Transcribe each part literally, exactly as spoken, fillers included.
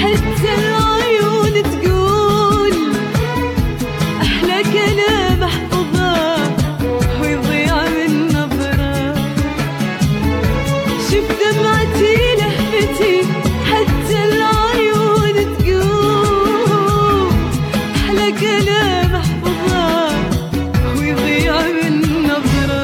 حتى العيون تقول أحلى كلام أحفظه ويضيع من نظرة. شوف دمعتي لهفتي حتى العيون تقول أحلى كلام أحفظه ويضيع من نظرة.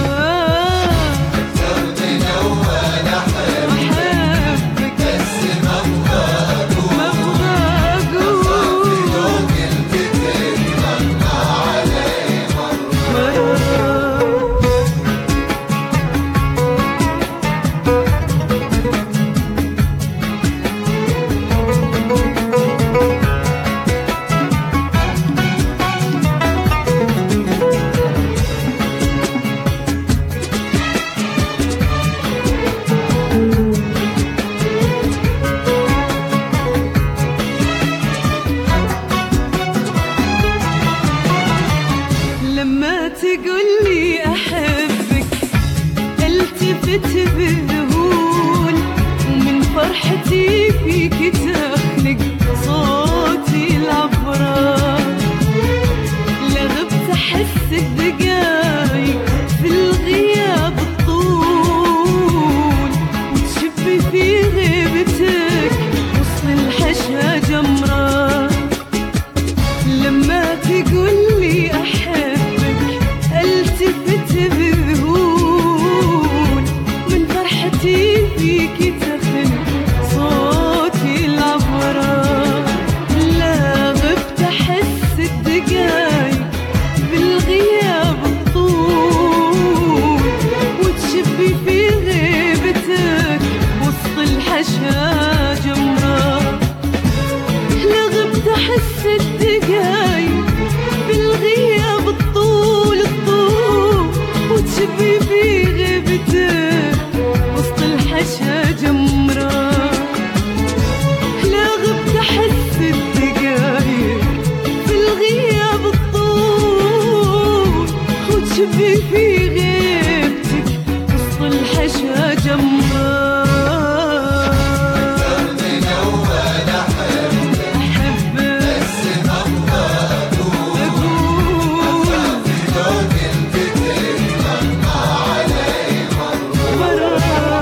دربنا وأنا أحبك بس ما أبغى أقول، ما أبغى أقول لو قلت تتمنى علي مرة. لما تقولي أحبك التفت بذهول، ومن فرحتي فيك تخلق صوتي العبرة. لا غبت أحس الدقايق في الغياب الطول، وتشبي في غيبتك وسط الحشا جمرة. لما تقولي أحبك التفت بذهول، من فرحتي فيك تخل صوتي العبرة. لا غبت أحس الدقايق بالغياب الطول، وتشبي في غيبتك وسط الحشا جمرة. لا غبت أحس الدقايق بالغياب الطول الطول، وتشبي في غيبتك وسط الحشا جمرة. لا غبت أحس الدقايق بالغياب الطول، وتشبي في غيبتك وسط الحشا جمرة. دربنا وأنا أحبك بس ما أبغى أقول، لو قلت تتمنى علي مرة.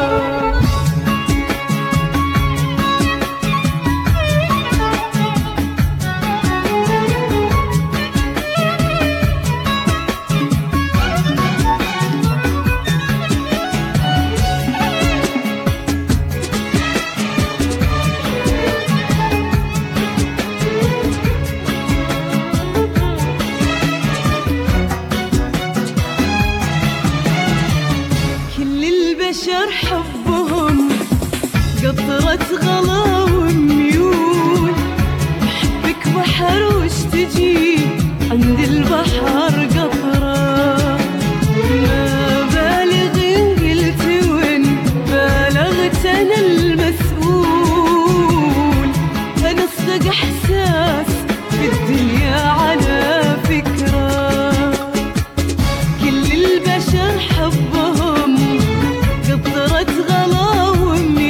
كل البشر حبهم قطرة غلا وميول، بحبك بحر وش تجي عند البحر قطرة. ما بالغ إن قلت وإن بالغت أنا المسؤول، أنا أصدق إحساس في الدنيا على فكرة. كل البشر حبهم قطرة غلا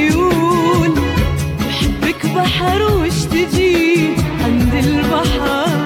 وميول، بحبك بحر وش تجي عند البحر